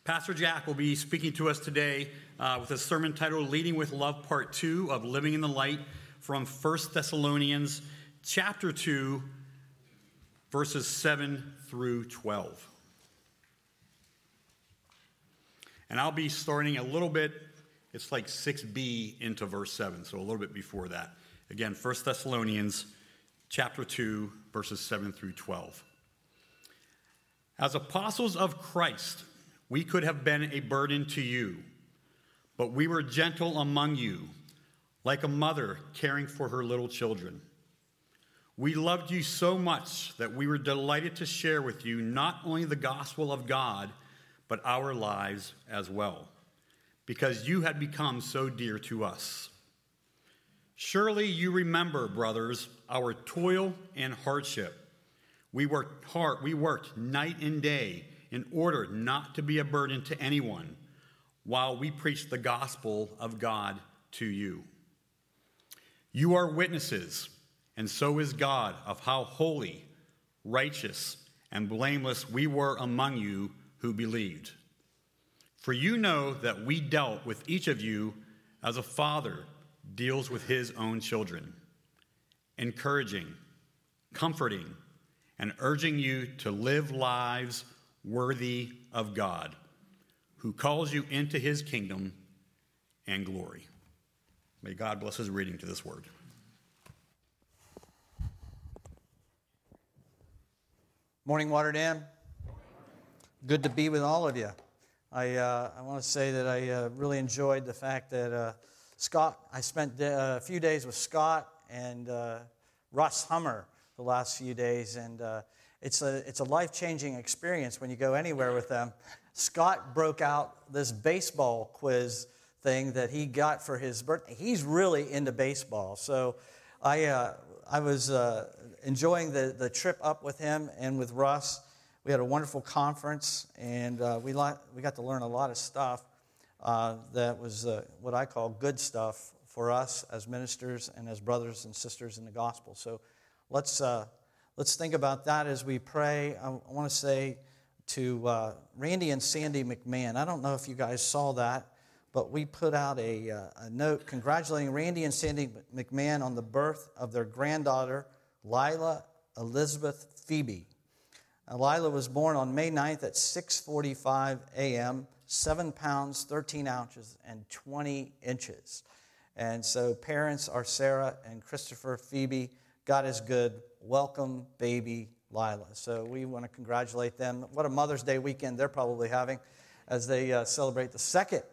Pastor Jack will be speaking to us today with a sermon titled Leading with Love, Part 2 of Living in the Light from 1 Thessalonians chapter 2, verses 7 through 12. And I'll be starting a little bit, it's like 6b into verse 7, so a little bit before that. Again, 1 Thessalonians chapter 2, verses 7 through 12. As apostles of Christ, we could have been a burden to you, but we were gentle among you, like a mother caring for her little children. We loved you so much that we were delighted to share with you not only the gospel of God, but our lives as well, because you had become so dear to us. Surely you remember, brothers, our toil and hardship. We worked hard, we worked night and day in order not to be a burden to anyone while we preached the gospel of God to you. You are witnesses, and so is God, of how holy, righteous, and blameless we were among you who believed. For you know that we dealt with each of you as a father deals with his own children, encouraging, comforting, and urging you to live lives worthy of God, who calls you into his kingdom and glory. May God bless his reading to this word. Morning, Waterdam. Good to be with all of you. I want to say that I really enjoyed the fact that I spent a few days with Scott and Russ Hummer the last few days, and it's a life-changing experience when you go anywhere with them. Scott broke out this baseball quiz thing that he got for his birthday. He's really into baseball, so I was enjoying the trip up with him and with Russ. We had a wonderful conference, and we got to learn a lot of stuff that was what I call good stuff for us as ministers and as brothers and sisters in the gospel. So let's think about that as we pray. I want to say to Randy and Sandy McMahon, I don't know if you guys saw that, but we put out a note congratulating Randy and Sandy McMahon on the birth of their granddaughter, Lila Elizabeth Phoebe. Lila was born on May 9th at 6:45 a.m., 7 pounds, 13 ounces, and 20 inches. And so parents are Sarah and Christopher Phoebe. God is good. Welcome, baby Lila. So we want to congratulate them. What a Mother's Day weekend they're probably having as they celebrate the second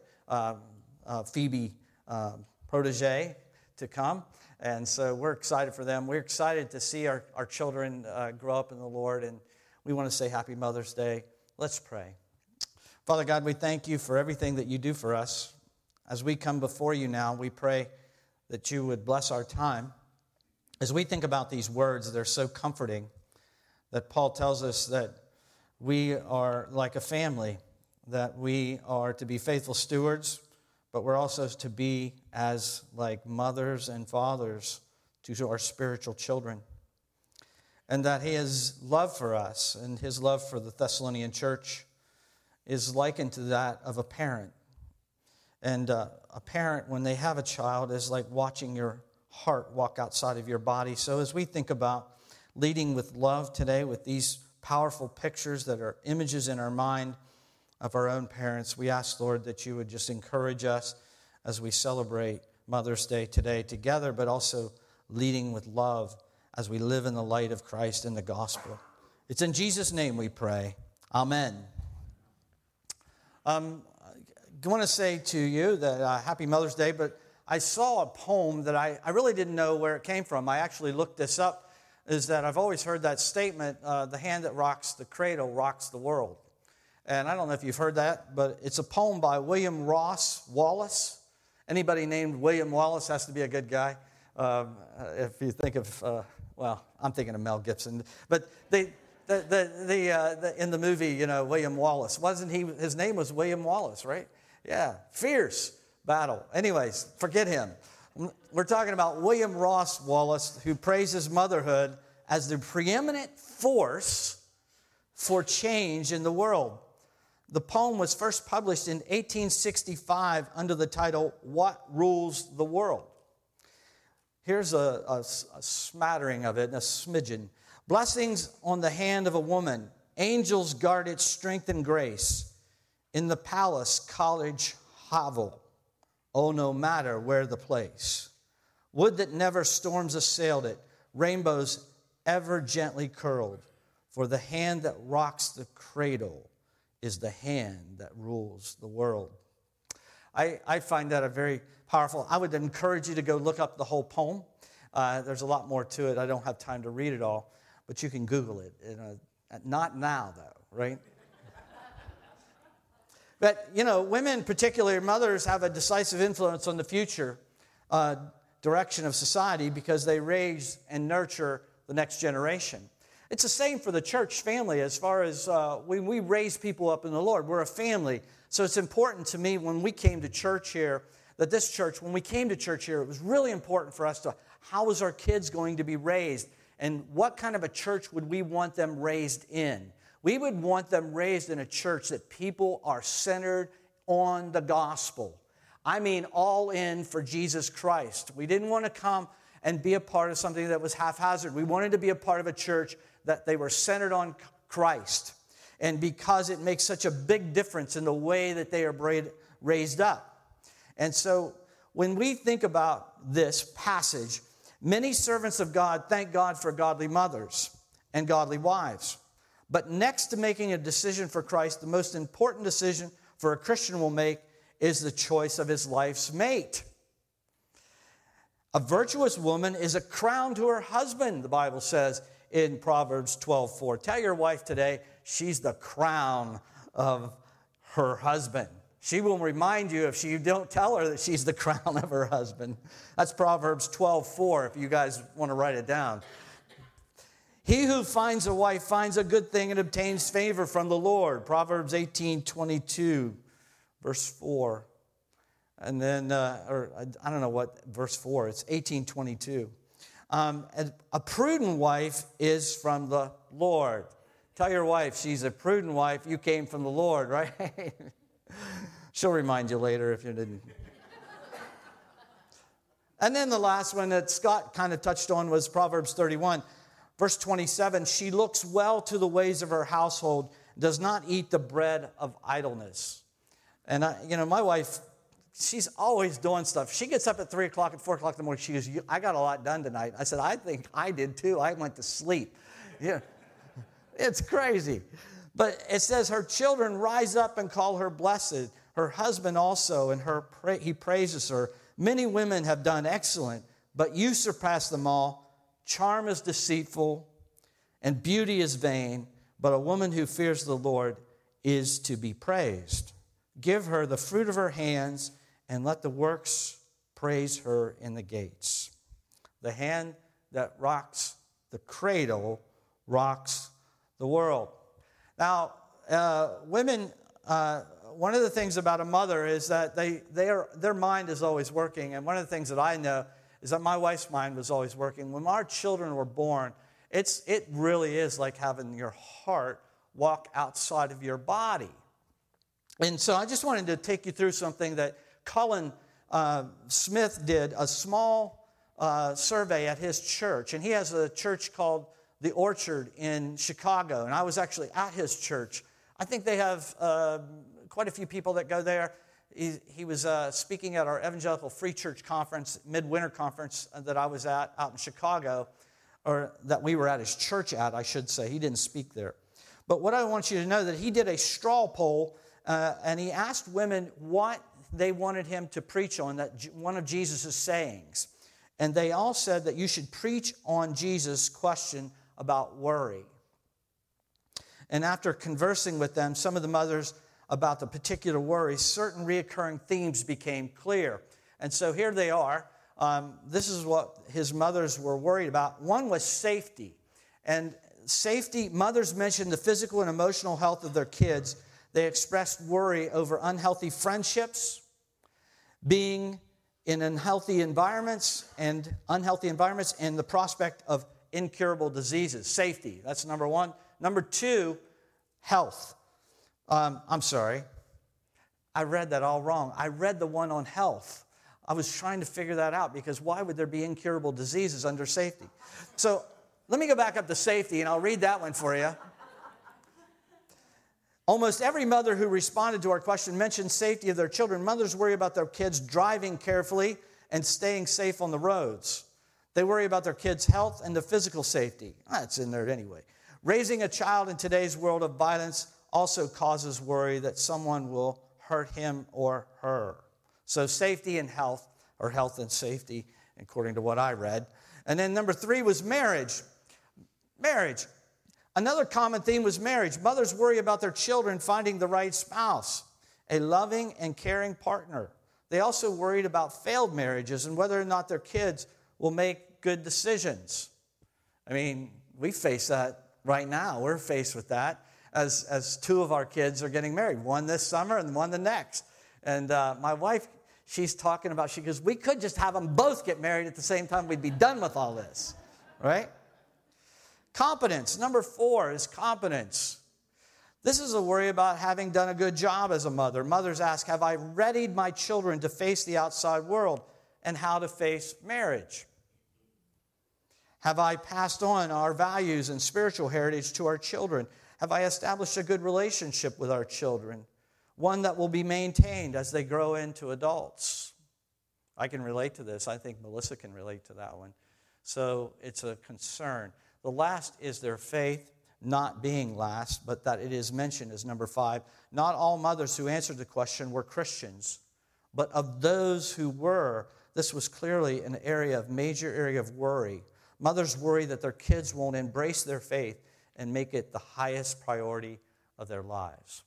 Phoebe protege to come. And so we're excited for them. We're excited to see our children grow up in the Lord, and we want to say Happy Mother's Day. Let's pray. Father God, we thank you for everything that you do for us. As we come before you now, we pray that you would bless our time. As we think about these words, they're so comforting that Paul tells us that we are like a family, that we are to be faithful stewards, but we're also to be as like mothers and fathers to our spiritual children. And that his love for us and his love for the Thessalonian church is likened to that of a parent. And a parent, when they have a child, is like watching your heart walk outside of your body. So as we think about leading with love today with these powerful pictures that are images in our mind of our own parents, we ask, Lord, that you would just encourage us as we celebrate Mother's Day today together, but also leading with love as we live in the light of Christ and the gospel. It's in Jesus' name we pray. Amen. I want to say to you that Happy Mother's Day, but I saw a poem that I really didn't know where it came from. I actually looked this up, is that I've always heard that statement, the hand that rocks the cradle rocks the world. And I don't know if you've heard that, but it's a poem by William Ross Wallace. Anybody named William Wallace has to be a good guy. If you think of, I'm thinking of Mel Gibson. But in the movie, William Wallace, wasn't he? His name was William Wallace, right? Yeah, fierce battle. Anyways, forget him. We're talking about William Ross Wallace, who praises motherhood as the preeminent force for change in the world. The poem was first published in 1865 under the title, What Rules the World? Here's a smattering of it, a smidgen. Blessings on the hand of a woman. Angels guard its strength and grace. In the palace, college, hovel. Oh, no matter where the place. Wood that never storms assailed it. Rainbows ever gently curled. For the hand that rocks the cradle is the hand that rules the world. I find that a very powerful. I would encourage you to go look up the whole poem. There's a lot more to it. I don't have time to read it all, but you can Google it. Not now, though, right? But, women, particularly mothers, have a decisive influence on the future direction of society because they raise and nurture the next generation. It's the same for the church family as far as when we raise people up in the Lord. We're a family. So it's important to me when we came to church here, that this church, when we came to church here, it was really important for us to, how is our kids going to be raised? And what kind of a church would we want them raised in? We would want them raised in a church that people are centered on the gospel. I mean, all in for Jesus Christ. We didn't want to come and be a part of something that was haphazard. We wanted to be a part of a church that they were centered on Christ. And because it makes such a big difference in the way that they are raised up. And so when we think about this passage, many servants of God thank God for godly mothers and godly wives. But next to making a decision for Christ, the most important decision for a Christian will make is the choice of his life's mate. A virtuous woman is a crown to her husband, the Bible says in Proverbs 12:4. Tell your wife today, she's the crown of her husband. She will remind you if you don't tell her that she's the crown of her husband. That's Proverbs 12:4, if you guys want to write it down. He who finds a wife finds a good thing and obtains favor from the Lord. Proverbs 18:22, verse 4. And then, I don't know what, verse 4, it's 18:22. A prudent wife is from the Lord. Tell your wife she's a prudent wife. You came from the Lord, right? She'll remind you later if you didn't. And then the last one that Scott kind of touched on was Proverbs 31, verse 27. She looks well to the ways of her household, does not eat the bread of idleness. And, my wife, she's always doing stuff. She gets up at 3 o'clock and 4 o'clock in the morning. She goes, I got a lot done tonight. I said, I think I did too. I went to sleep. Yeah, it's crazy. But it says her children rise up and call her blessed. Her husband also, and he praises her. Many women have done excellent, but you surpass them all. Charm is deceitful, and beauty is vain, but a woman who fears the Lord is to be praised. Give her the fruit of her hands, and let the works praise her in the gates. The hand that rocks the cradle rocks the world. Now, women, one of the things about a mother is that their mind is always working. And one of the things that I know is that my wife's mind was always working. When our children were born, it really is like having your heart walk outside of your body. And so I just wanted to take you through something that Colin Smith did, a small survey at his church. And he has a church called The Orchard in Chicago. And I was actually at his church. I think they have quite a few people that go there. He was speaking at our Evangelical Free Church Conference, midwinter conference that I was at out in Chicago, or that we were at his church at, I should say. He didn't speak there. But what I want you to know that he did a straw poll, and he asked women what they wanted him to preach on, that one of Jesus' sayings. And they all said that you should preach on Jesus' question about worry. And after conversing with them, some of the mothers about the particular worry, certain reoccurring themes became clear. And so here they are. This is what his mothers were worried about. One was safety. And safety, mothers mentioned the physical and emotional health of their kids. They expressed worry over unhealthy friendships, being in unhealthy environments, and the prospect of incurable diseases. Safety, that's number one. Number two, health. I'm sorry. I read that all wrong. I read the one on health. I was trying to figure that out because why would there be incurable diseases under safety? So let me go back up to safety, and I'll read that one for you. Almost every mother who responded to our question mentioned safety of their children. Mothers worry about their kids driving carefully and staying safe on the roads. They worry about their kids' health and the physical safety. That's in there anyway. Raising a child in today's world of violence also causes worry that someone will hurt him or her. So safety and health, or health and safety, according to what I read. And then number 3 was marriage. Marriage. Another common theme was marriage. Mothers worry about their children finding the right spouse, a loving and caring partner. They also worried about failed marriages and whether or not their kids will make good decisions. I mean, we face that right now. We're faced with that as 2 of our kids are getting married, one this summer and one the next. And my wife, she's talking about, she goes, we could just have them both get married at the same time. We'd be done with all this, right? Competence. Number 4 is competence. This is a worry about having done a good job as a mother. Mothers ask, have I readied my children to face the outside world and how to face marriage? Have I passed on our values and spiritual heritage to our children? Have I established a good relationship with our children? One that will be maintained as they grow into adults. I can relate to this. I think Melissa can relate to that one. So it's a concern. The last is their faith, not being last, but that it is mentioned as number 5. Not all mothers who answered the question were Christians, but of those who were, this was clearly an major area of worry. Mothers worry that their kids won't embrace their faith and make it the highest priority of their lives.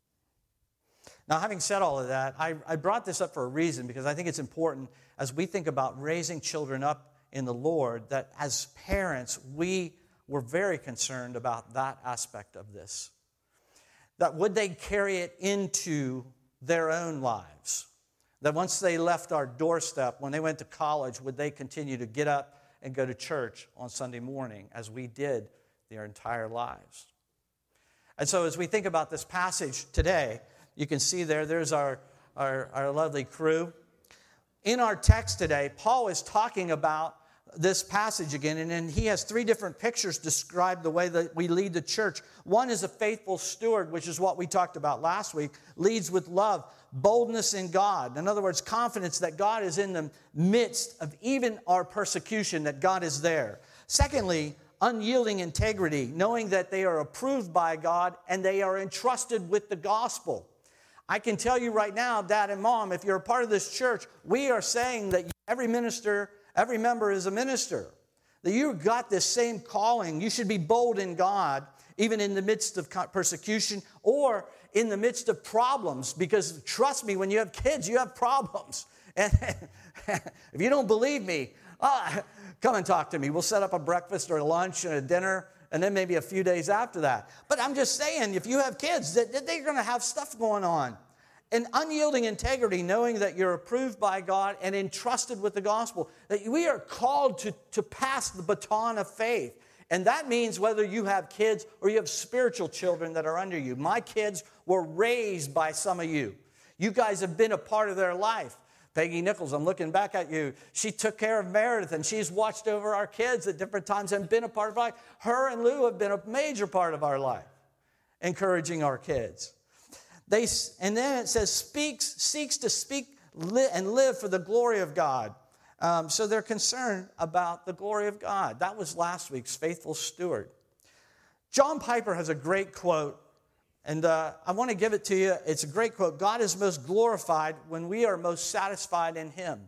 Now, having said all of that, I brought this up for a reason because I think it's important as we think about raising children up in the Lord, that as parents, we were very concerned about that aspect of this. That would they carry it into their own lives? That once they left our doorstep, when they went to college, would they continue to get up and go to church on Sunday morning as we did their entire lives? And so as we think about this passage today, you can see there's our lovely crew. In our text today, Paul is talking about this passage again, and then he has 3 different pictures describe the way that we lead the church. One is a faithful steward, which is what we talked about last week, leads with love, boldness in God. In other words, confidence that God is in the midst of even our persecution, that God is there. Secondly, unyielding integrity, knowing that they are approved by God and they are entrusted with the gospel. I can tell you right now, Dad and Mom, if you're a part of this church, we are saying that every member is a minister. That you've got this same calling. You should be bold in God, even in the midst of persecution or in the midst of problems. Because trust me, when you have kids, you have problems. And if you don't believe me, come and talk to me. We'll set up a breakfast or a lunch and a dinner, and then maybe a few days after that. But I'm just saying, if you have kids, that they're going to have stuff going on. And unyielding integrity, knowing that you're approved by God and entrusted with the gospel, that we are called to pass the baton of faith. And that means whether you have kids or you have spiritual children that are under you. My kids were raised by some of you. You guys have been a part of their life. Peggy Nichols, I'm looking back at you. She took care of Meredith, and she's watched over our kids at different times and been a part of our life. Her and Lou have been a major part of our life, encouraging our kids. And then it says, seeks to speak and live for the glory of God. So they're concerned about the glory of God. That was last week's faithful steward. John Piper has a great quote, and I want to give it to you. It's a great quote. God is most glorified when we are most satisfied in Him.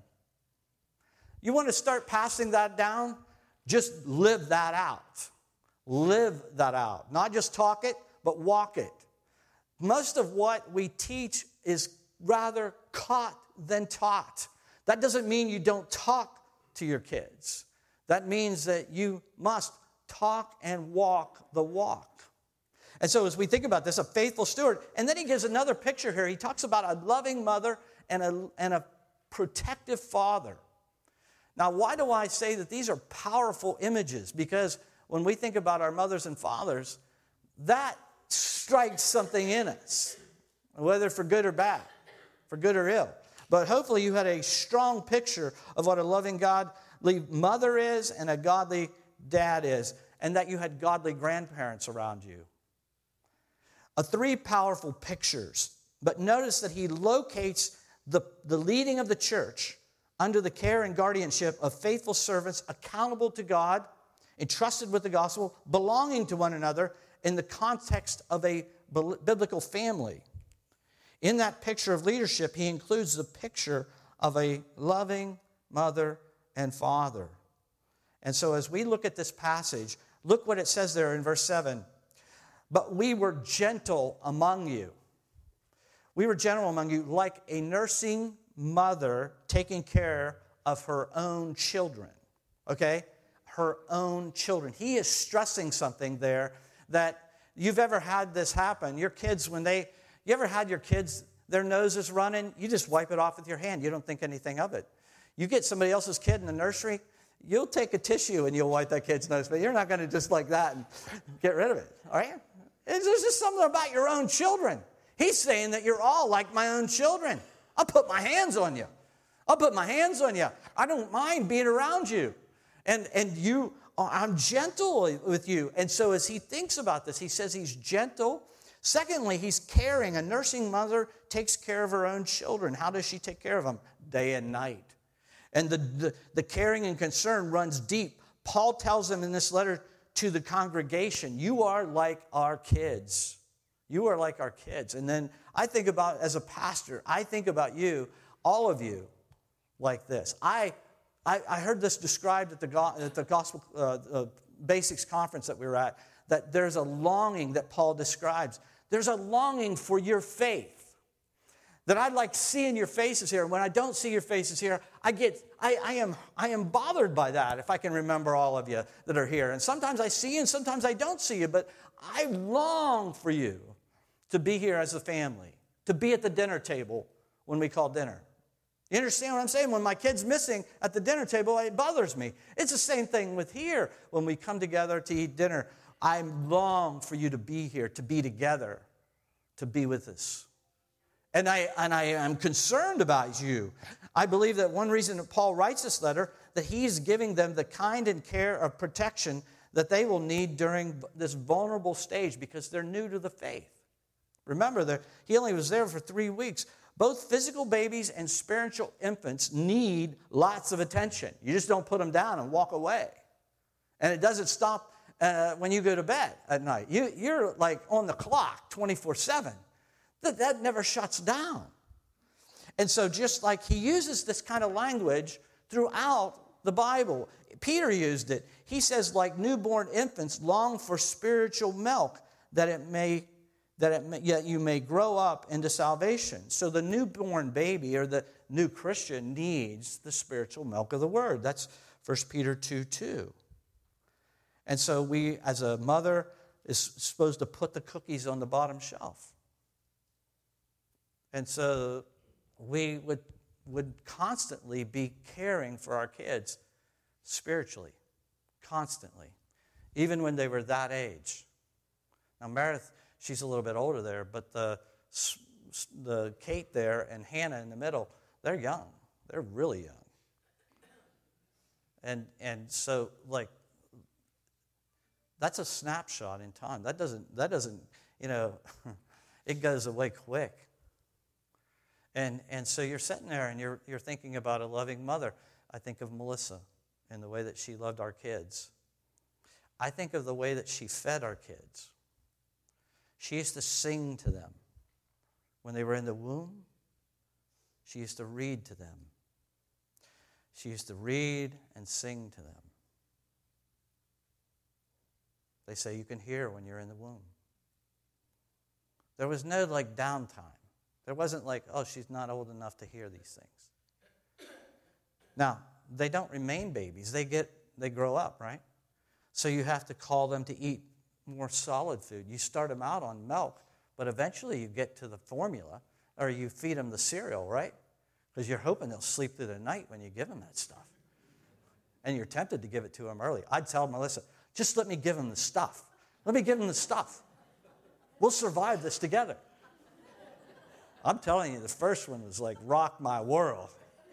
You want to start passing that down? Just live that out. Live that out. Not just talk it, but walk it. Most of what we teach is rather caught than taught. That doesn't mean you don't talk to your kids. That means that you must talk and walk the walk. And so as we think about this, a faithful steward, and then he gives another picture here. He talks about a loving mother and a protective father. Now, why do I say that these are powerful images? Because when we think about our mothers and fathers, that strikes something in us, whether for good or bad, for good or ill. But hopefully you had a strong picture of what a loving godly mother is and a godly dad is, and that you had godly grandparents around you. Three powerful pictures. But notice that he locates the leading of the church under the care and guardianship of faithful servants accountable to God, entrusted with the gospel, belonging to one another in the context of a biblical family. In that picture of leadership, he includes the picture of a loving mother and father. And so as we look at this passage, look what it says there in verse 7. But we were gentle among you. We were gentle among you like a nursing mother taking care of her own children. Okay? Her own children. He is stressing something there that you've ever had this happen. Your kids, you ever had your kids, their nose is running, you just wipe it off with your hand. You don't think anything of it. You get somebody else's kid in the nursery, you'll take a tissue and you'll wipe that kid's nose, but you're not going to just like that and get rid of it. All right? There's just something about your own children. He's saying that you're all like my own children. I'll put my hands on you. I'll put my hands on you. I don't mind being around you. And you, I'm gentle with you. And so as he thinks about this, he says he's gentle. Secondly, he's caring. A nursing mother takes care of her own children. How does she take care of them? Day and night. And the caring and concern runs deep. Paul tells them in this letter to the congregation, you are like our kids. You are like our kids. And then I think about, as a pastor, I think about you, all of you, like this. I heard this described at the Gospel Basics conference that we were at, that there's a longing that Paul describes. There's a longing for your faith. That I like seeing your faces here. And when I don't see your faces here, I am bothered by that, if I can remember all of you that are here. And sometimes I see you and sometimes I don't see you, but I long for you to be here as a family, to be at the dinner table when we call dinner. You understand what I'm saying? When my kid's missing at the dinner table, it bothers me. It's the same thing with here. When we come together to eat dinner, I long for you to be here, to be together, to be with us. And I am concerned about you. I believe that one reason that Paul writes this letter, that he's giving them the kind and care of protection that they will need during this vulnerable stage because they're new to the faith. Remember, he only was there for 3 weeks. Both physical babies and spiritual infants need lots of attention. You just don't put them down and walk away. And it doesn't stop when you go to bed at night. You're like on the clock 24/7. That never shuts down. And so just like he uses this kind of language throughout the Bible, Peter used it. He says, like newborn infants, long for spiritual milk, that you may grow up into salvation. So the newborn baby or the new Christian needs the spiritual milk of the word. That's 1 Peter 2:2. And so we, as a mother, is supposed to put the cookies on the bottom shelf. And so we would constantly be caring for our kids spiritually, constantly, even when they were that age. Now, Meredith, she's a little bit older there, but the Kate there and Hannah in the middle, they're young. They're really young. And so, like, that's a snapshot in time. That doesn't, it goes away quick. And so you're sitting there and you're thinking about a loving mother. I think of Melissa and the way that she loved our kids. I think of the way that she fed our kids. She used to sing to them. When they were in the womb, she used to read to them. She used to read and sing to them. They say you can hear when you're in the womb. There was no downtime. There wasn't oh, she's not old enough to hear these things. Now, they don't remain babies. They grow up, right? So you have to call them to eat more solid food. You start them out on milk, but eventually you get to the formula, or you feed them the cereal, right? Because you're hoping they'll sleep through the night when you give them that stuff. And you're tempted to give it to them early. I'd tell Melissa, just let me give them the stuff. Let me give them the stuff. We'll survive this together. I'm telling you, the first one was like, rock my world.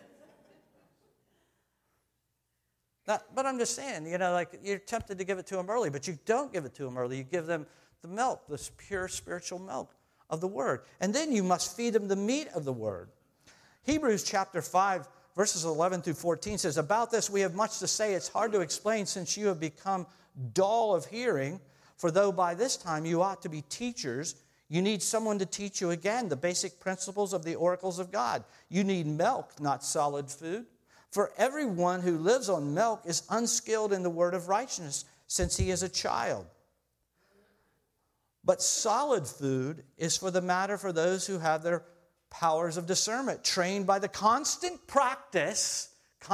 Now, but I'm just saying, like you're tempted to give it to them early, but you don't give it to them early. You give them the milk, this pure spiritual milk of the Word. And then you must feed them the meat of the Word. Hebrews chapter 5, verses 11 through 14 says, about this we have much to say. It's hard to explain since you have become dull of hearing. For though by this time you ought to be teachers, you need someone to teach you again the basic principles of the oracles of God. You need milk, not solid food. For everyone who lives on milk is unskilled in the word of righteousness, since he is a child. But solid food is for those who have their powers of discernment, trained by the constant practice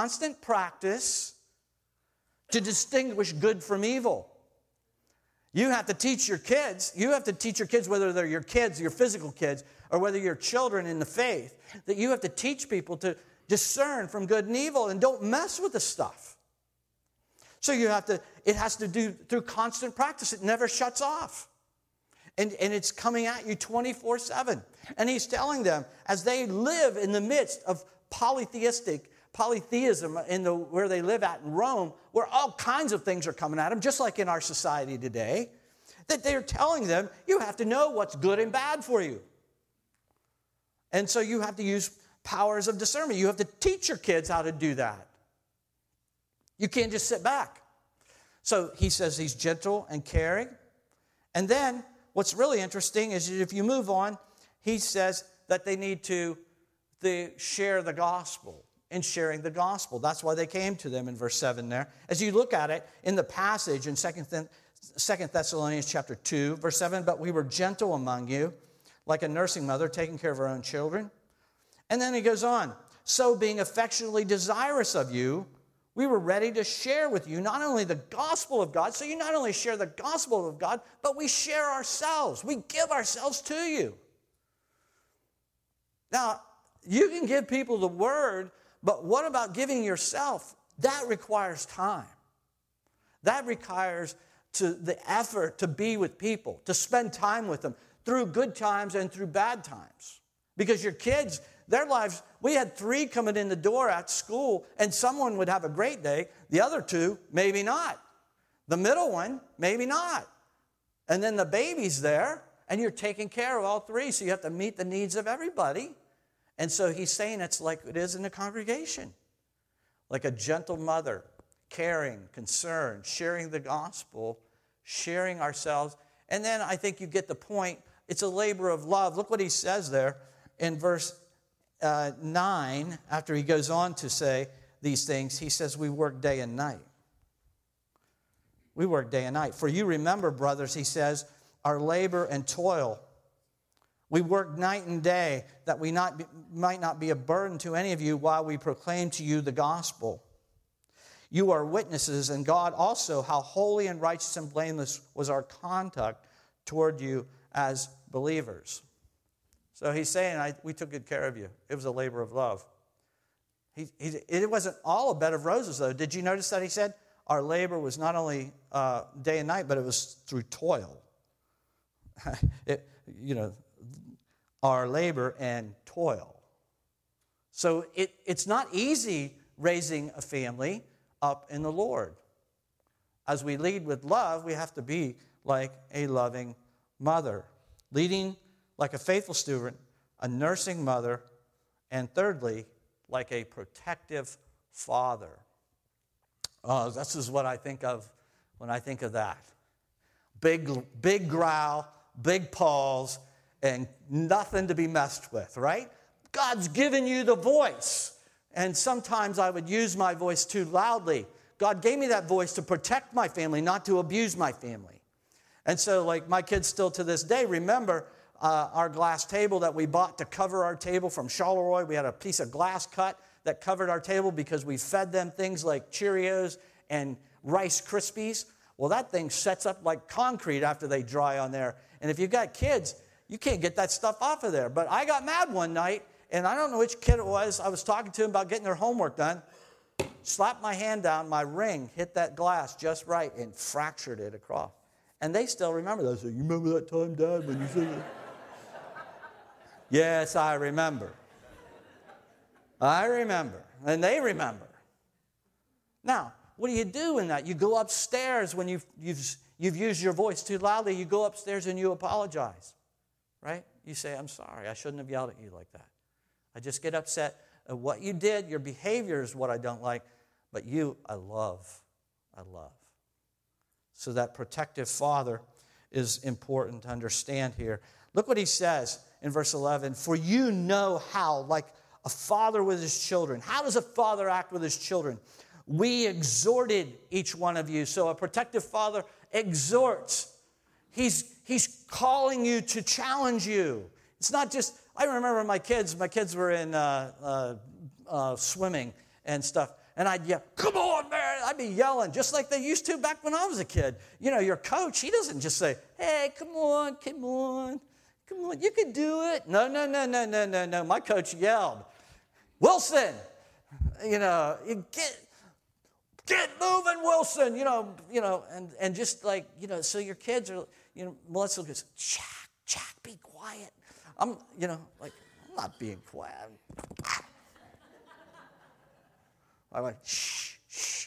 to distinguish good from evil. You have to teach your kids, whether they're your kids, your physical kids, or whether you're children in the faith, that you have to teach people to discern from good and evil and don't mess with the stuff. So it has to do through constant practice. It never shuts off. And it's coming at you 24/7. And he's telling them, as they live in the midst of polytheism where they live at in Rome, where all kinds of things are coming at them, just like in our society today, that they're telling them, you have to know what's good and bad for you. And so you have to use powers of discernment. You have to teach your kids how to do that. You can't just sit back. So he says he's gentle and caring. And then what's really interesting is if you move on, he says that they need to share the gospel. In sharing the gospel. That's why they came to them in verse 7 there. As you look at it in the passage in 2 Thessalonians chapter 2, verse 7, but we were gentle among you, like a nursing mother taking care of her own children. And then he goes on, so being affectionately desirous of you, we were ready to share with you not only the gospel of God, so you not only share the gospel of God, but we share ourselves. We give ourselves to you. Now, you can give people the word, but what about giving yourself? That requires time. That requires the effort to be with people, to spend time with them through good times and through bad times. Because your kids, their lives, we had 3 coming in the door at school, and someone would have a great day. The other 2, maybe not. The middle one, maybe not. And then the baby's there, and you're taking care of all 3, so you have to meet the needs of everybody. And so he's saying it's like it is in the congregation. Like a gentle mother, caring, concerned, sharing the gospel, sharing ourselves. And then I think you get the point. It's a labor of love. Look what he says there in verse 9. After he goes on to say these things, he says we work day and night. We work day and night. For you remember, brothers, he says, our labor and toil. We work night and day that we might not be a burden to any of you while we proclaim to you the gospel. You are witnesses, and God also, how holy and righteous and blameless was our conduct toward you as believers. So he's saying, we took good care of you. It was a labor of love. It wasn't all a bed of roses, though. Did you notice that he said our labor was not only day and night, but it was through toil. Our labor and toil. So it's not easy raising a family up in the Lord. As we lead with love, we have to be like a loving mother. Leading like a faithful steward, a nursing mother, and thirdly, like a protective father. This is what I think of when I think of that. Big growl, big paws, and nothing to be messed with, right? God's given you the voice. And sometimes I would use my voice too loudly. God gave me that voice to protect my family, not to abuse my family. And so, like, my kids still to this day remember our glass table that we bought to cover our table from Charleroi. We had a piece of glass cut that covered our table because we fed them things like Cheerios and Rice Krispies. Well, that thing sets up like concrete after they dry on there. And if you've got kids, you can't get that stuff off of there. But I got mad one night, and I don't know which kid it was. I was talking to him about getting their homework done. Slapped my hand down, my ring hit that glass just right and fractured it across. And they still remember those. You remember that time, Dad, when you said that? Yes, I remember. I remember. And they remember. Now, what do you do in that? You go upstairs when you've used your voice too loudly. You go upstairs and you apologize. Right? You say, I'm sorry. I shouldn't have yelled at you like that. I just get upset at what you did. Your behavior is what I don't like. But you, I love. I love. So that protective father is important to understand here. Look what he says in verse 11. For you know how, like a father with his children. How does a father act with his children? We exhorted each one of you. So a protective father exhorts. He's calling you to challenge you. It's not just, I remember my kids were in swimming and stuff. And I'd yell, come on, man. I'd be yelling just like they used to back when I was a kid. You know, your coach, he doesn't just say, hey, come on, you can do it. No. My coach yelled, Wilson, you know, you get moving, Wilson, you know, and just like, you know, so your kids are, you know, Melissa goes, Jack, be quiet. I'm not being quiet. I went, shh.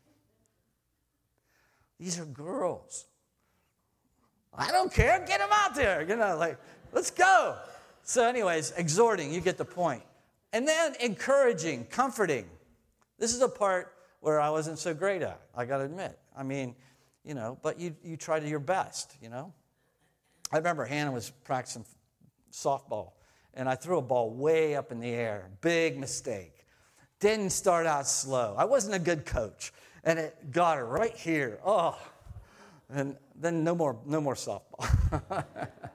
These are girls. I don't care. Get them out there. You know, like, let's go. So anyways, exhorting, you get the point. And then encouraging, comforting. This is a part where I wasn't so great at, I got to admit. I mean, you know, but you try to your best, you know. I remember Hannah was practicing softball, and I threw a ball way up in the air. Big mistake. Didn't start out slow. I wasn't a good coach, and it got her right here. Oh, and then no more softball.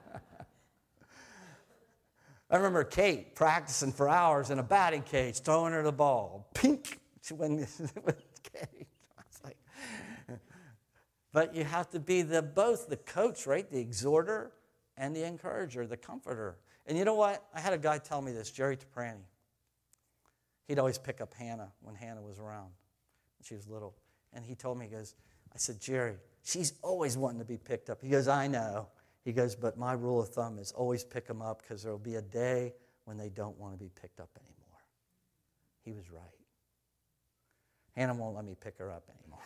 I remember Kate practicing for hours in a batting cage, throwing her the ball. Pink. She went with Kate. I was like, but you have to be both the coach, right? The exhorter and the encourager, the comforter. And you know what? I had a guy tell me this, Jerry Taprani. He'd always pick up Hannah when Hannah was around. She was little. And he told me, he goes, I said, Jerry, she's always wanting to be picked up. He goes, I know. He goes, but my rule of thumb is always pick them up because there will be a day when they don't want to be picked up anymore. He was right. Hannah won't let me pick her up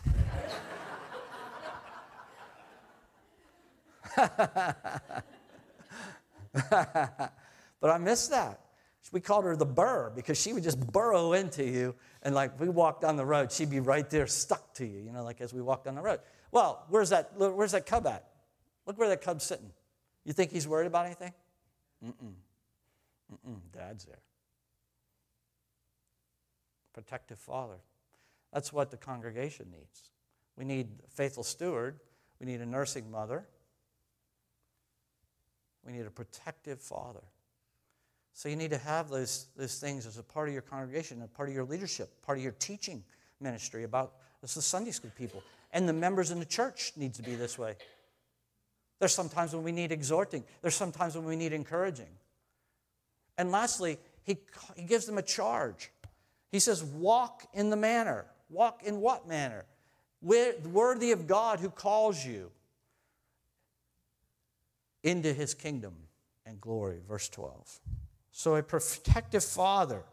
anymore. But I miss that. We called her the burr because she would just burrow into you. And like we walked down the road, she'd be right there stuck to you, you know, like as we walked down the road. Well, where's that cub at? Look where that cub's sitting. You think he's worried about anything? Dad's there. Protective father. That's what the congregation needs. We need a faithful steward. We need a nursing mother. We need a protective father. So you need to have those things as a part of your congregation, a part of your leadership, part of your teaching ministry about this is Sunday school people. And the members in the church needs to be this way. There's sometimes when we need exhorting. There's sometimes when we need encouraging. And lastly, he gives them a charge. He says, walk in the manner. Walk in what manner? Worthy of God who calls you into his kingdom and glory. Verse 12. So a protective father,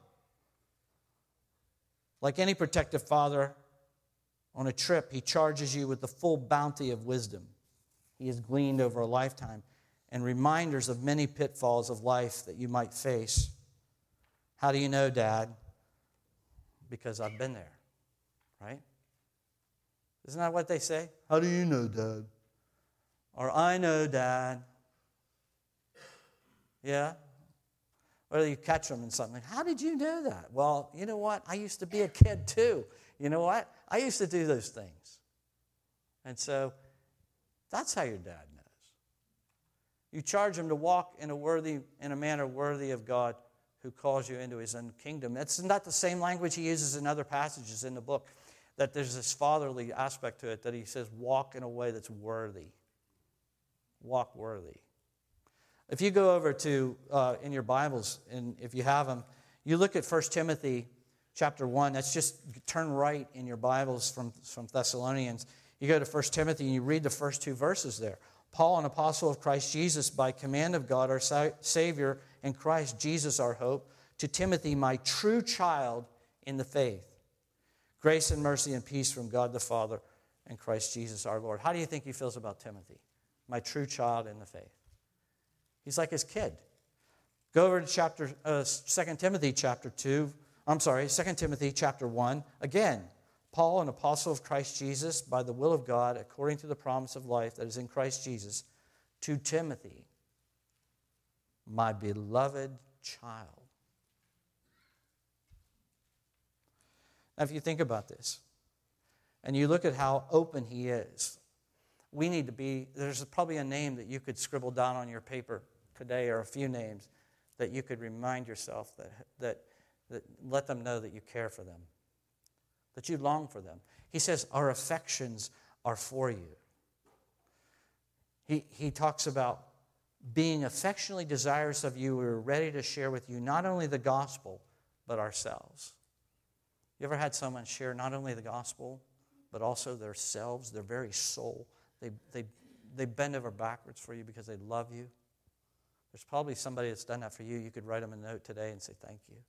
like any protective father on a trip, he charges you with the full bounty of wisdom he has gleaned over a lifetime and reminders of many pitfalls of life that you might face. How do you know, Dad? Because I've been there, right? Isn't that what they say? How do you know, Dad? Or I know, Dad. Yeah? Or you catch them in something. How did you know that? Well, you know what? I used to be a kid too. You know what? I used to do those things. And so that's how your dad knows. You charge him to walk in a manner worthy of God who calls you into his own kingdom. That's not the same language he uses in other passages in the book, that there's this fatherly aspect to it, that he says walk in a way that's worthy. Walk worthy. If you go over to, in your Bibles, and if you have them, you look at 1 Timothy chapter 1. That's just turn right in your Bibles from Thessalonians. You go to 1 Timothy and you read the first 2 verses there. Paul, an apostle of Christ Jesus, by command of God, our Savior, and Christ Jesus, our hope, to Timothy, my true child in the faith. Grace and mercy and peace from God the Father and Christ Jesus, our Lord. How do you think he feels about Timothy? My true child in the faith. He's like his kid. Go over to 2 Timothy chapter 1. Again, Paul, an apostle of Christ Jesus, by the will of God, according to the promise of life that is in Christ Jesus, to Timothy, my beloved child. Now, if you think about this, and you look at how open he is, we need to be, there's probably a name that you could scribble down on your paper today, or a few names that you could remind yourself that let them know that you care for them, that you long for them. He says, our affections are for you. He talks about being affectionately desirous of you. We're ready to share with you not only the gospel, but ourselves. You ever had someone share not only the gospel, but also themselves, their very soul? They bend over backwards for you because they love you. There's probably somebody that's done that for you. You could write them a note today and say thank you.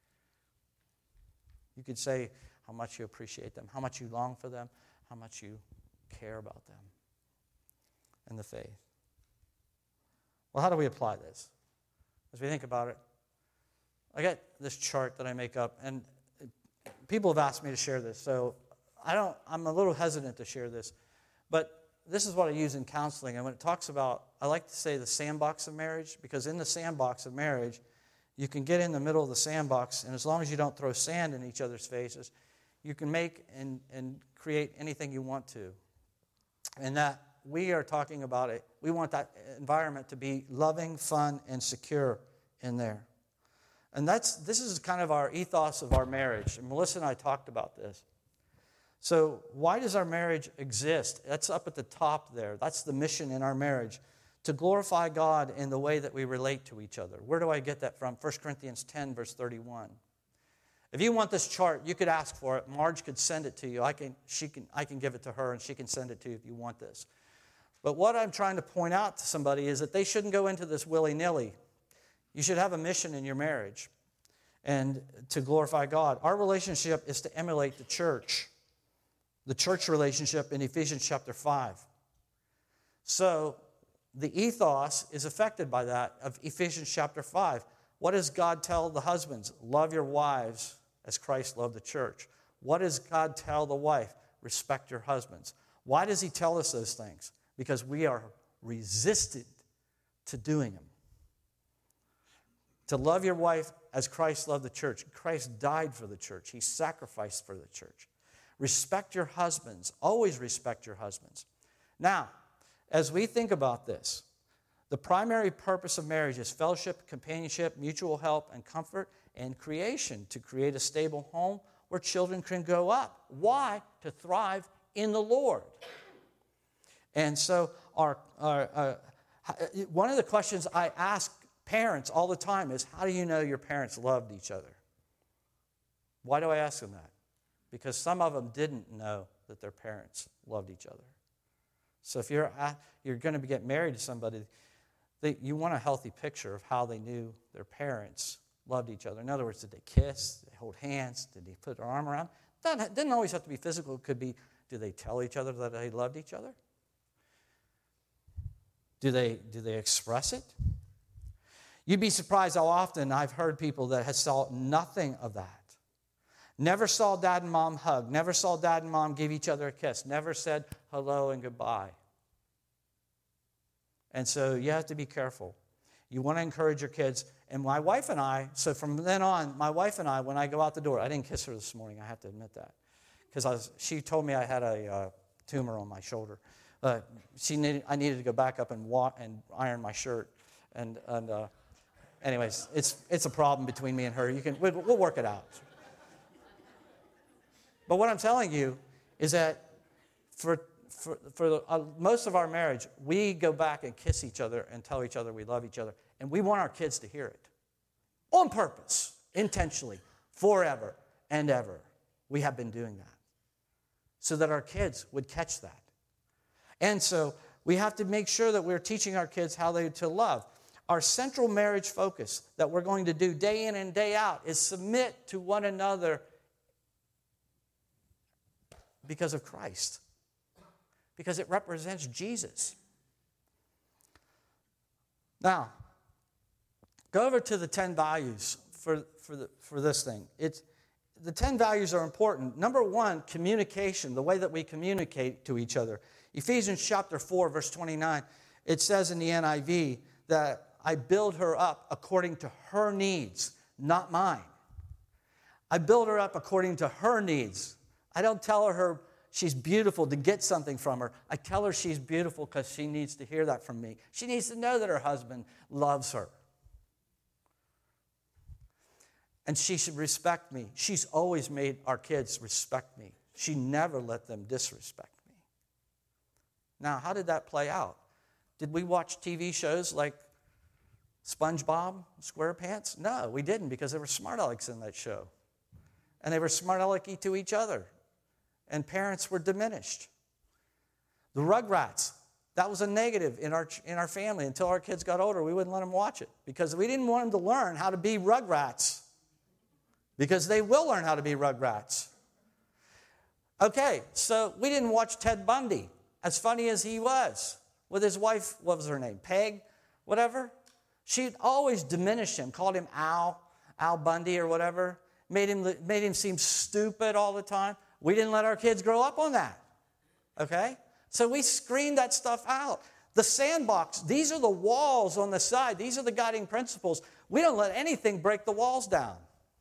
You could say how much you appreciate them, how much you long for them, how much you care about them and the faith. Well, how do we apply this? As we think about it, I got this chart that I make up, and people have asked me to share this, so I'm a little hesitant to share this, but this is what I use in counseling. And when it talks about, I like to say the sandbox of marriage, because in the sandbox of marriage, you can get in the middle of the sandbox, and as long as you don't throw sand in each other's faces, you can make and create anything you want to. And that we are talking about it. We want that environment to be loving, fun, and secure in there. And this is kind of our ethos of our marriage. And Melissa and I talked about this. So why does our marriage exist? That's up at the top there. That's the mission in our marriage, to glorify God in the way that we relate to each other. Where do I get that from? 1 Corinthians 10, verse 31. If you want this chart, you could ask for it. Marge could send it to you. I can give it to her, and she can send it to you if you want this. But what I'm trying to point out to somebody is that they shouldn't go into this willy-nilly. You should have a mission in your marriage and to glorify God. Our relationship is to emulate the church relationship in Ephesians chapter 5. So the ethos is affected by that of Ephesians chapter 5. What does God tell the husbands? Love your wives as Christ loved the church. What does God tell the wife? Respect your husbands. Why does he tell us those things? Because we are resisted to doing them. To love your wife as Christ loved the church. Christ died for the church. He sacrificed for the church. Respect your husbands. Always respect your husbands. Now, as we think about this, the primary purpose of marriage is fellowship, companionship, mutual help, and comfort, and creation, to create a stable home where children can grow up. Why? To thrive in the Lord. And so one of the questions I ask parents all the time is, how do you know your parents loved each other? Why do I ask them that? Because some of them didn't know that their parents loved each other. So if you're going to get married to somebody, you want a healthy picture of how they knew their parents loved each other. In other words, did they kiss? Did they hold hands? Did they put their arm around? That didn't always have to be physical. It could be, do they tell each other that they loved each other? Do they express it? You'd be surprised how often I've heard people that saw nothing of that. Never saw dad and mom hug. Never saw dad and mom give each other a kiss. Never said hello and goodbye. And so you have to be careful. You want to encourage your kids. And my wife and I, so from then on, my wife and I, when I go out the door, I didn't kiss her this morning, I have to admit that. Because she told me I had a tumor on my shoulder. I needed to go back up and iron my shirt. And anyways, it's a problem between me and her. We'll work it out. But what I'm telling you is that for most of our marriage, we go back and kiss each other and tell each other we love each other. And we want our kids to hear it. On purpose, intentionally, forever and ever. We have been doing that. So that our kids would catch that. And so we have to make sure that we're teaching our kids how to love. Our central marriage focus that we're going to do day in and day out is submit to one another because of Christ, because it represents Jesus. Now, go over to the 10 values for this thing. The 10 values are important. Number 1, communication, the way that we communicate to each other. Ephesians chapter 4, verse 29, it says in the NIV that I build her up according to her needs, not mine. I build her up according to her needs. I don't tell her she's beautiful to get something from her. I tell her she's beautiful because she needs to hear that from me. She needs to know that her husband loves her. And she should respect me. She's always made our kids respect me. She never let them disrespect me. Now, how did that play out? Did we watch TV shows like SpongeBob SquarePants? No, we didn't, because there were smart alecks in that show. And they were smart alecky to each other. And parents were diminished. The Rugrats, that was a negative in our family. Until our kids got older, we wouldn't let them watch it, because we didn't want them to learn how to be Rugrats, because they will learn how to be Rugrats. Okay, so we didn't watch Ted Bundy, as funny as he was, with his wife, what was her name, Peg, whatever. She'd always diminish him, called him Al Bundy or whatever, made him seem stupid all the time. We didn't let our kids grow up on that, okay? So we screened that stuff out. The sandbox, these are the walls on the side. These are the guiding principles. We don't let anything break the walls down.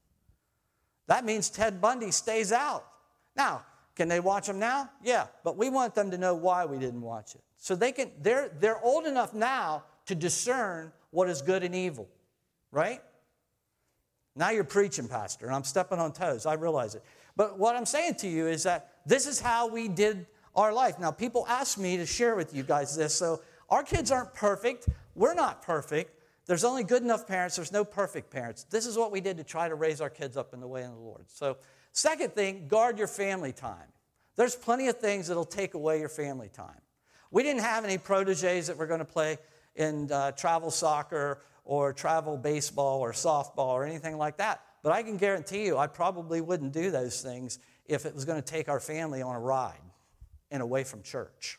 That means Ted Bundy stays out. Now, can they watch him now? Yeah, but we want them to know why we didn't watch it. So they're old enough now to discern what is good and evil, right? Now you're preaching, Pastor, and I'm stepping on toes. I realize it. But what I'm saying to you is that this is how we did our life. Now, people ask me to share with you guys this. So our kids aren't perfect. We're not perfect. There's only good enough parents. There's no perfect parents. This is what we did to try to raise our kids up in the way of the Lord. So second thing, guard your family time. There's plenty of things that will take away your family time. We didn't have any proteges that were going to play in travel soccer or travel baseball or softball or anything like that. But I can guarantee you I probably wouldn't do those things if it was going to take our family on a ride and away from church.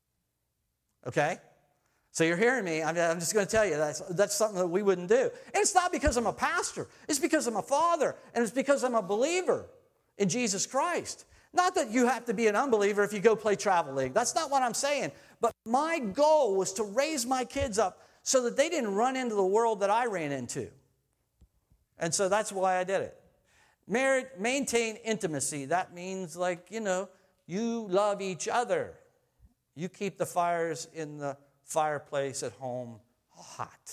Okay? So you're hearing me. I'm just going to tell you that's something that we wouldn't do. And it's not because I'm a pastor. It's because I'm a father. And it's because I'm a believer in Jesus Christ. Not that you have to be an unbeliever if you go play travel league. That's not what I'm saying. But my goal was to raise my kids up so that they didn't run into the world that I ran into. And so that's why I did it. Maintain intimacy. That means, you love each other. You keep the fires in the fireplace at home hot.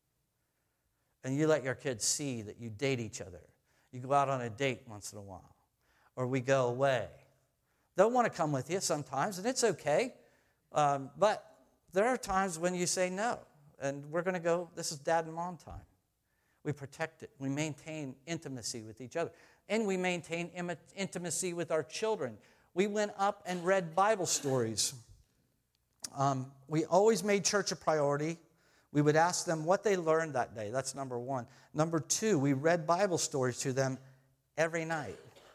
And you let your kids see that you date each other. You go out on a date once in a while. Or we go away. They'll want to come with you sometimes, and it's okay. But there are times when you say no. And we're going to go, this is dad and mom time. We protect it. We maintain intimacy with each other. And we maintain intimacy with our children. We went up and read Bible stories. We always made church a priority. We would ask them what they learned that day. That's number 1. Number 2, we read Bible stories to them every night.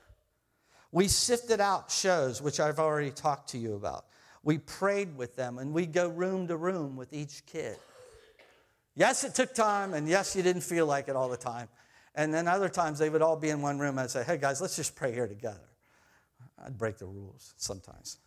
We sifted out shows, which I've already talked to you about. We prayed with them, and we'd go room to room with each kid. Yes, it took time, and yes, you didn't feel like it all the time. And then other times they would all be in one room, and I'd say, hey, guys, let's just pray here together. I'd break the rules sometimes.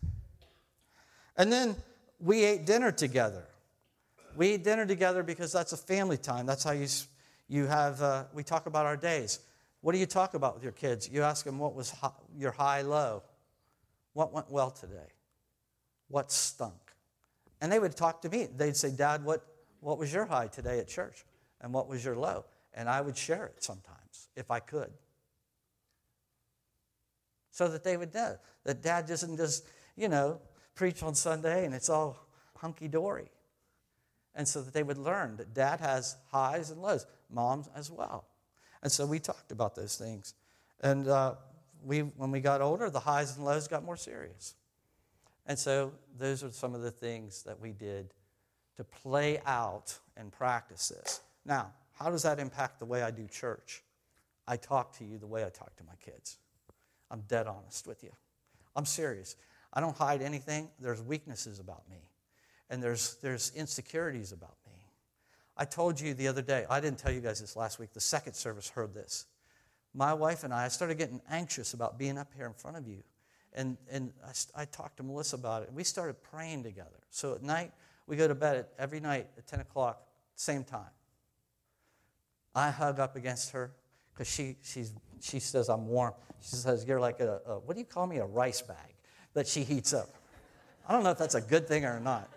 And then we ate dinner together. We ate dinner together because that's a family time. That's how you have, we talk about our days. What do you talk about with your kids? You ask them what was your high, low. What went well today? What stunk? And they would talk to me. They'd say, Dad, what was your high today at church? And what was your low? And I would share it sometimes, if I could. So that they would know that Dad doesn't just, preach on Sunday and it's all hunky-dory. And so that they would learn that Dad has highs and lows, Mom as well. And so we talked about those things. And when we got older, the highs and lows got more serious. And so those are some of the things that we did to play out and practice this. Now, how does that impact the way I do church? I talk to you the way I talk to my kids. I'm dead honest with you. I'm serious. I don't hide anything. There's weaknesses about me. And there's insecurities about me. I told you the other day, I didn't tell you guys this last week, the second service heard this. My wife and I started getting anxious about being up here in front of you. And I talked to Melissa about it. And we started praying together. So at night, we go to bed every night at 10 o'clock, same time. I hug up against her because she says I'm warm. She says, you're like what do you call me, a rice bag that she heats up. I don't know if that's a good thing or not.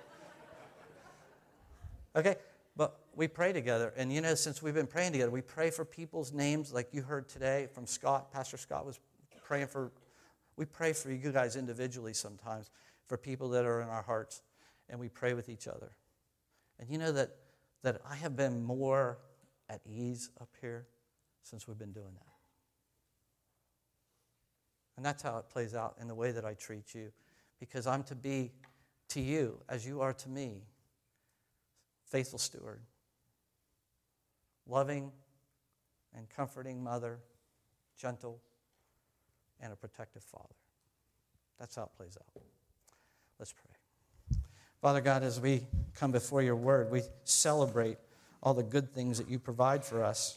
Okay, but we pray together. And since we've been praying together, we pray for people's names like you heard today from Scott. Pastor Scott was praying for, we pray for you guys individually sometimes, for people that are in our hearts. And we pray with each other. And you know that I have been more at ease up here since we've been doing that. And that's how it plays out in the way that I treat you. Because I'm to be to you as you are to me. Faithful steward. Loving and comforting mother. Gentle. And a protective father. That's how it plays out. Let's pray. Father God, as we come before your word, we celebrate all the good things that you provide for us.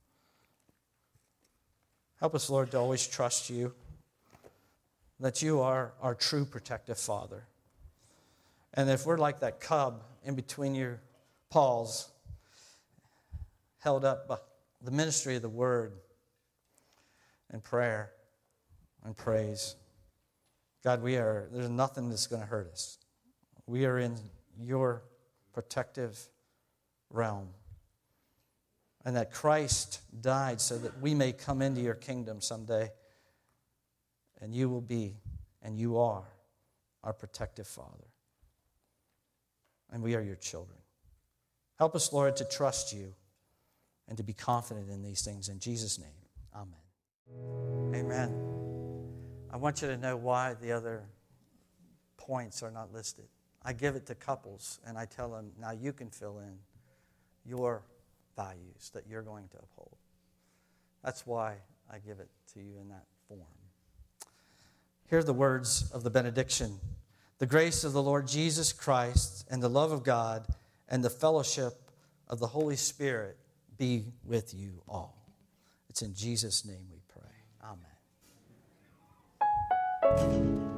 Help us, Lord, to always trust you, that you are our true protective Father. And if we're like that cub in between your paws, held up by the ministry of the word and prayer and praise, God, there's nothing that's going to hurt us. We are in your protective realm. And that Christ died so that we may come into your kingdom someday. And you will be, and you are, our protective Father. And we are your children. Help us, Lord, to trust you and to be confident in these things. In Jesus' name, amen. Amen. I want you to know why the other points are not listed. I give it to couples, and I tell them, now you can fill in your values that you're going to uphold. That's why I give it to you in that form. Here are the words of the benediction. The grace of the Lord Jesus Christ and the love of God and the fellowship of the Holy Spirit be with you all. It's in Jesus' name we pray. Amen.